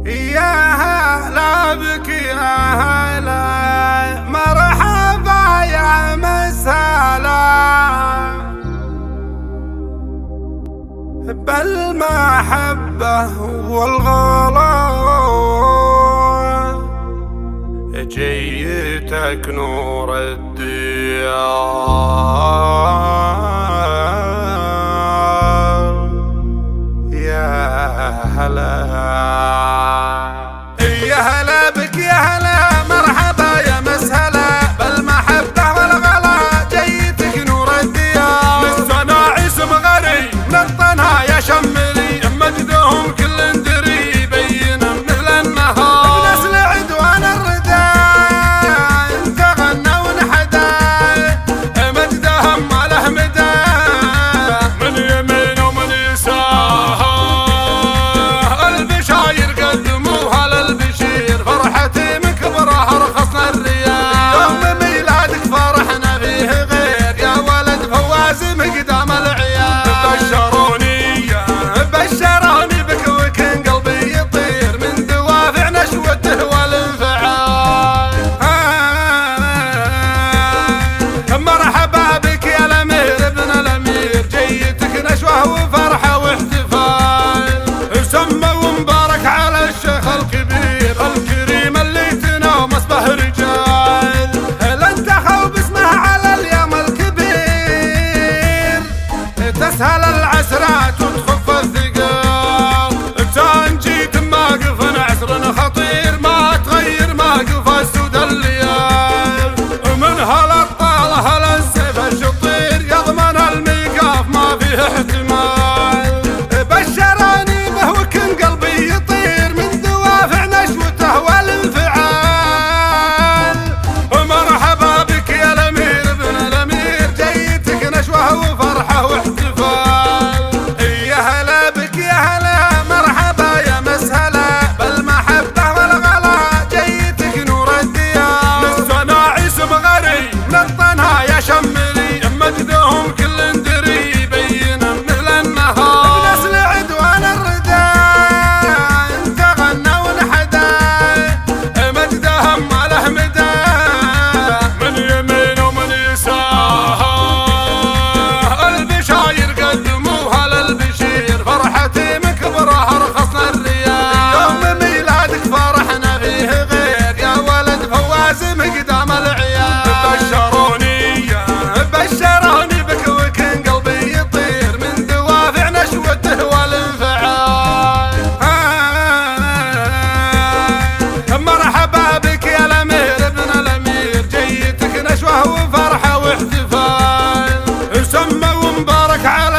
يا هلا بك يا هلا، مرحبا يا مسهلا، بالمحبة والغلا جيتك نور الديار. يا هلا يا هلا بك يا هلا، مرحبا يا مسهلا، بالمحبة والغلا جيتك نور الديار. للصناعي اسم غني للطنا يا شمري، مجدهم كل دري يبين مثل النهار. بنسل عدوان الرداء انت غنى ونحدا، مجدهم ما له مدى من يمين ومن يسار. البشاير قدموها للبشير، فرحتي من كبرها رخصنا الريال. يوم ميلادك فرحنا فيه غير، يا ولد فواز مقدام العيال. بشروني بك وكان قلبي يطير من دوافع نشوته والانفعال. مرحبا بك يا الامير ابن الامير، جيتك نشوه وفرحه واحتفال. سموا مبارك على الشيخ الكبير الكريم اللي تنام به رجال. لانتخوا باسمه على اليوم الكبير، تسهل العسرات وتخف الثقال. تنجيت ماقف عسر خطير، ما تغير ماقف السود الليال. من هالابطال هلا السيف الشطير، يضمن الميقاف ما فيه احتمال. بشروني به وكان قلبي يطير من دوافع نشوته والانفعال. مرحبا بك يا الامير ابن الامير، جيتك نشوه وفرحه واحتفال. يا هلا بك يا هلا، مرحبا يا مسهلا، بالمحبة والغلا جيتك نور الديار. للصناعي اسم غني للطنا يا شمري، مجدهم كل دري يبين مثل النهار. بنسل عدوان الرداء انت غنى ونحدا، مجدهم ما له مدى من يمين ومن يسار. البشاير قدموها للبشير، فرحتي من كبرها رخصنا الريال. يوم ميلادك فرحنا فيه غير، يا ولد فواز مقدام العيال. بشروني بك وكان قلبي يطير من دوافع نشوته والانفعال. مرحبا بك يا الامير ابن الامير، جيتك نشوه وفرحه واحتفال. سموا مبارك على